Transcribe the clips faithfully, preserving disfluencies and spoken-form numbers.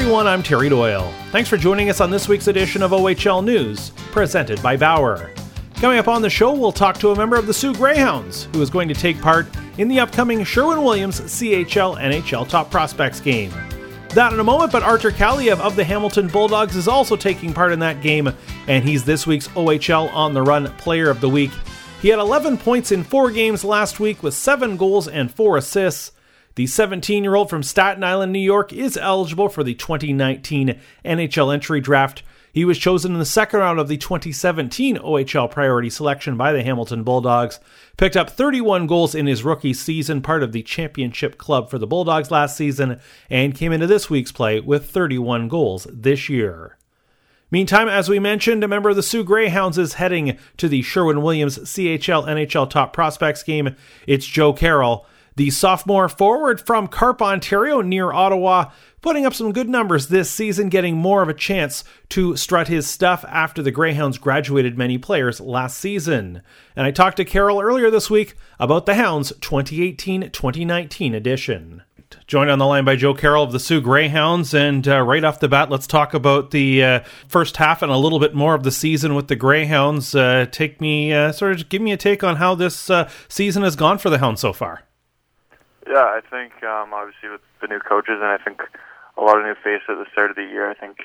everyone, I'm Terry Doyle. Thanks for joining us on this week's edition of O H L News, presented by Bauer. Coming up on the show, we'll talk to a member of the Soo Greyhounds who is going to take part in the upcoming Sherwin-Williams C H L N H L Top Prospects game. That in a moment, but Artur Kaliyev of the Hamilton Bulldogs is also taking part in that game, and he's this week's O H L On the Run Player of the Week. He had eleven points in four games last week with seven goals and four assists. The seventeen-year-old from Staten Island, New York, is eligible for the twenty nineteen N H L entry draft. He was chosen in the second round of the twenty seventeen O H L priority selection by the Hamilton Bulldogs. Picked up thirty-one goals in his rookie season, part of the championship club for the Bulldogs last season, and came into this week's play with thirty-one goals this year. Meantime, as we mentioned, a member of the Soo Greyhounds is heading to the Sherwin-Williams C H L N H L Top Prospects game. It's Joe Carroll, the sophomore forward from Carp, Ontario, near Ottawa, putting up some good numbers this season, getting more of a chance to strut his stuff after the Greyhounds graduated many players last season. And I talked to Carroll earlier this week about the Hounds twenty eighteen twenty nineteen edition. Joined on the line by Joe Carroll of the Soo Greyhounds, and uh, right off the bat, let's talk about the uh, first half and a little bit more of the season with the Greyhounds. Uh, take me, uh, sort of give me a take on how this uh, season has gone for the Hounds so far. Yeah, I think um, obviously with the new coaches and I think a lot of new faces at the start of the year, I think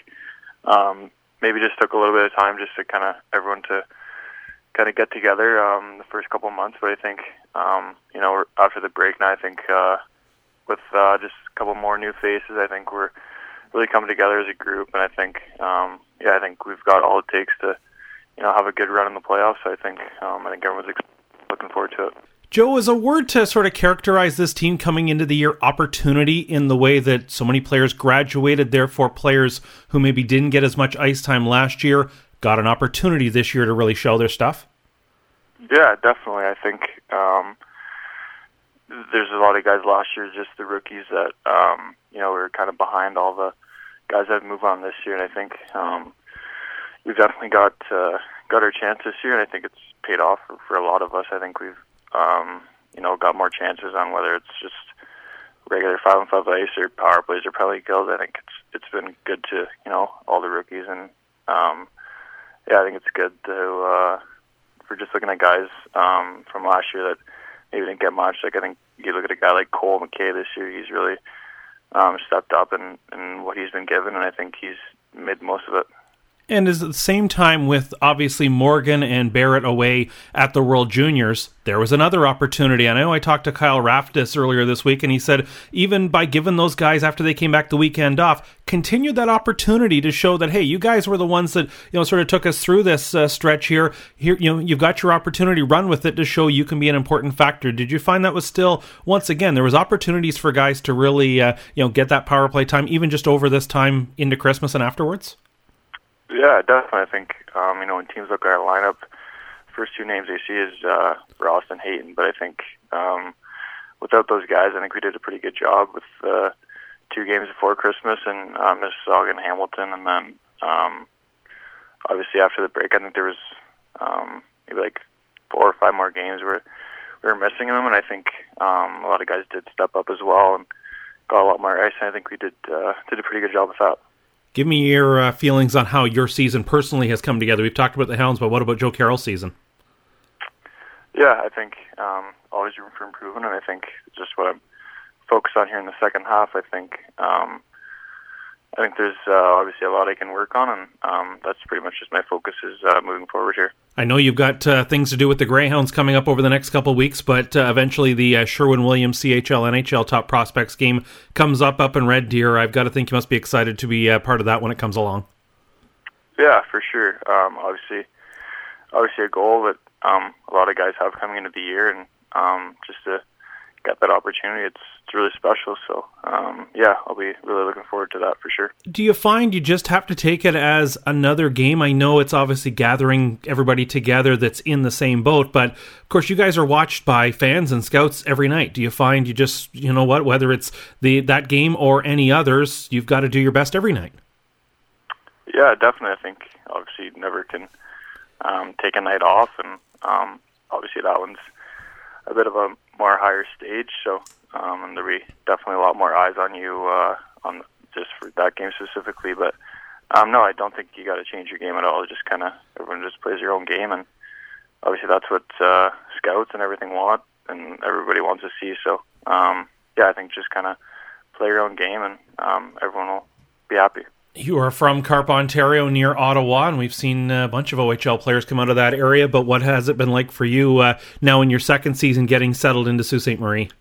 um, maybe just took a little bit of time just to kind of everyone to kind of get together um, the first couple of months. But I think um, you know after the break now, I think uh, with uh, just a couple more new faces, I think we're really coming together as a group. And I think um, yeah, I think we've got all it takes to you know have a good run in the playoffs. So I think um, I think everyone's looking forward to it. Joe, is a word to sort of characterize this team coming into the year opportunity in the way that so many players graduated, therefore players who maybe didn't get as much ice time last year got an opportunity this year to really show their stuff? Yeah, definitely. I think um, there's a lot of guys last year, just the rookies that, um, you know, were kind of behind all the guys that move on this year. And I think um, we've definitely got, uh, got our chance this year, and I think it's paid off for, for a lot of us. I think we've Um, you know, got more chances on whether it's just regular five on five ice or power plays or penalty kills. I think it's it's been good to you know all the rookies, and um, yeah, I think it's good to uh, for just looking at guys um, from last year that maybe didn't get much. Like I think you look at a guy like Cole McKay this year; he's really um, stepped up in, in what he's been given, and I think he's made most of it. And at the same time with obviously Morgan and Barrett away at the World Juniors, there was another opportunity. I know I talked to Kyle Raftis earlier this week, and he said even by giving those guys after they came back the weekend off, continued that opportunity to show that, hey, you guys were the ones that you know sort of took us through this uh, stretch here. Here, you know, you've got your opportunity, run with it to show you can be an important factor. Did you find that was still, once again, there was opportunities for guys to really uh, you know get that power play time, even just over this time into Christmas and afterwards? Yeah, definitely. I think, um, you know, when teams look at our lineup, first two names they see is uh, Ross and Hayton. But I think um, without those guys, I think we did a pretty good job with uh, two games before Christmas and uh, Mississauga and Hamilton. And then, um, obviously, after the break, I think there was um, maybe like four or five more games where we were missing them. And I think um, a lot of guys did step up as well and got a lot more ice. And I think we did, uh, did a pretty good job with that. Give me your uh, feelings on how your season personally has come together. We've talked about the Hounds, but what about Joe Carroll's season? Yeah, I think um, always room for improvement, and I think just what I'm focused on here in the second half. I think um, I think there's uh, obviously a lot I can work on, and um, that's pretty much just my focus is uh, moving forward here. I know you've got uh, things to do with the Greyhounds coming up over the next couple of weeks, but uh, eventually the uh, Sherwin-Williams C H L N H L Top Prospects game comes up up in Red Deer. I've got to think you must be excited to be uh, part of that when it comes along. Yeah, for sure. Um, obviously, obviously a goal that um, a lot of guys have coming into the year, and um, just to get that opportunity, it's it's really special. So, um, yeah, I'll be really looking forward to that for sure. Do you find you just have to take it as another game? I know it's obviously gathering everybody together that's in the same boat, but of course you guys are watched by fans and scouts every night. Do you find you just, you know what, whether it's the that game or any others, you've got to do your best every night? Yeah, definitely. I think obviously you never can um, take a night off, and um, obviously that one's a bit of a more higher stage, so um, and there'll be definitely a lot more eyes on you uh, on just for that game specifically. But um, no, I don't think you got to change your game at all. Just kind of everyone just plays their own game, and obviously that's what uh, scouts and everything want, and everybody wants to see. So um, yeah, I think just kind of play your own game, and um, everyone will be happy. You are from Carp, Ontario, near Ottawa, and we've seen a bunch of O H L players come out of that area, but what has it been like for you uh, now in your second season getting settled into Sault Ste. Marie?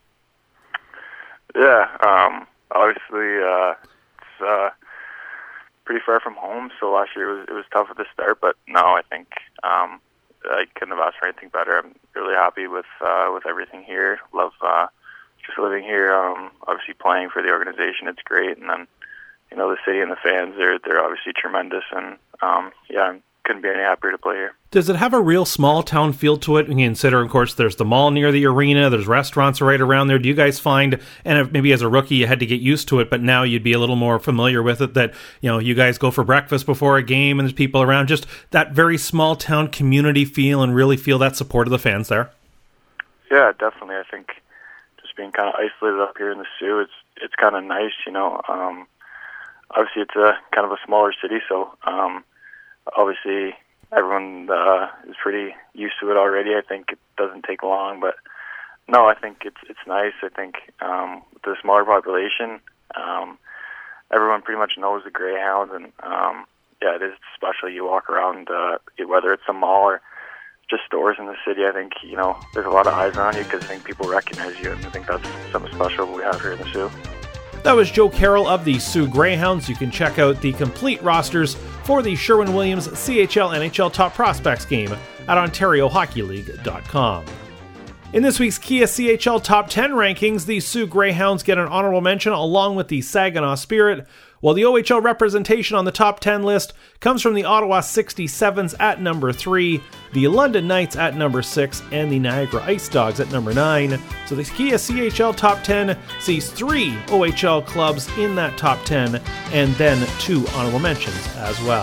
Yeah, um, obviously uh, it's uh, pretty far from home, so last year it was, it was tough at the start, but no, I think um, I couldn't have asked for anything better. I'm really happy with uh, with everything here. Love uh, just living here, um, obviously playing for the organization, it's great, and then you know, the city and the fans, they're, they're obviously tremendous, and um, yeah, I couldn't be any happier to play here. Does it have a real small town feel to it? When you consider, of course, there's the mall near the arena, there's restaurants right around there. Do you guys find, and if maybe as a rookie you had to get used to it, but now you'd be a little more familiar with it, that, you know, you guys go for breakfast before a game and there's people around, just that very small town community feel and really feel that support of the fans there? Yeah, definitely. I think just being kind of isolated up here in the Soo, it's, it's kind of nice, you know, um, obviously, it's a kind of a smaller city, so um, obviously everyone uh, is pretty used to it already. I think it doesn't take long, but no, I think it's it's nice. I think um, with the smaller population, um, everyone pretty much knows the Greyhounds, and um, yeah, it is special. You walk around, uh, whether it's a mall or just stores in the city. I think you know there's a lot of eyes on you because I think people recognize you, and I think that's something special we have here in the Soo. That was Joe Carroll of the Soo Greyhounds. You can check out the complete rosters for the Sherwin-Williams C H L N H L Top Prospects game at ontario hockey league dot com. In this week's Kia C H L Top ten rankings, the Soo Greyhounds get an honorable mention along with the Saginaw Spirit, while the O H L representation on the top ten list comes from the Ottawa sixty-sevens at number three, the London Knights at number six, and the Niagara Ice Dogs at number nine. So the Kia C H L Top ten sees three O H L clubs in that top ten, and then two honorable mentions as well.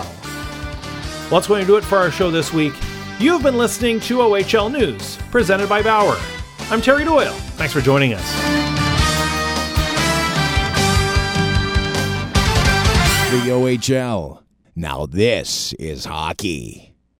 Well, that's going to do it for our show this week. You've been listening to O H L News, presented by Bauer. I'm Terry Doyle. Thanks for joining us. The O H L. Now this is hockey.